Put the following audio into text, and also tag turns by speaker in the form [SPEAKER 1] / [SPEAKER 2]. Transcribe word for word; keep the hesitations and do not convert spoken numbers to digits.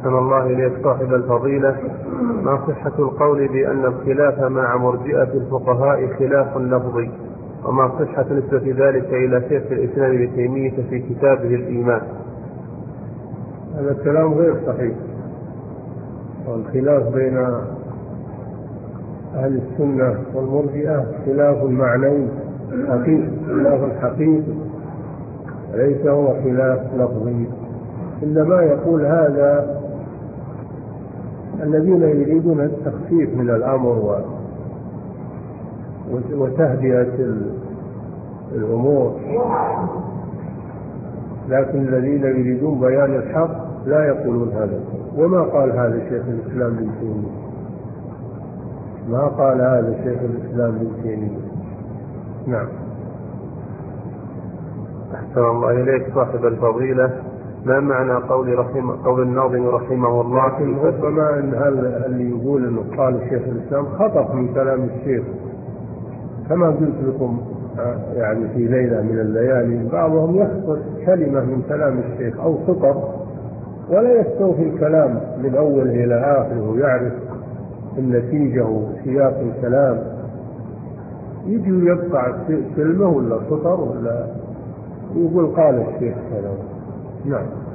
[SPEAKER 1] أحسن الله إليك صاحب الفضيلة، ما صحة القول بأن الخلاف مع مرجئة الفقهاء خلاف لفظي، وما صحة نسبة ذلك إلى شيخ الإسلام ابن تيمية في كتابه الإيمان؟
[SPEAKER 2] هذا الكلام غير صحيح، والخلاف بين أهل السنة والمرجئة خلاف معنوي حقيقي، خلاف حقيقي ليس هو خلاف لفظي. إنما يقول هذا الذين يريدون التخفيف من الأمر وتهدئة الأمور، لكن الذين يريدون بيان الحق لا يقولون هذا. وما قال هذا شيخ الإسلام ابن تيمية، ما قال هذا شيخ الإسلام ابن تيمية. نعم.
[SPEAKER 1] أحسن الله إليك صاحب الفضيلة، ما معنى قول رحمه قول الناظم رحمه الله؟
[SPEAKER 2] لكن ربما أن اللي يقول أنه قال الشيخ الإسلام خطأ من كلام الشيخ، كما قلت لكم يعني في ليلة من الليالي بعضهم يخطئ كلمة من كلام الشيخ أو سطر ولا يستوفي الكلام من أوله إلى آخره ويعرف النتيجة وسياق الكلام، يجي يقطع كلمة ولا سطر ولا يقول قال الشيخ كلام. نعم.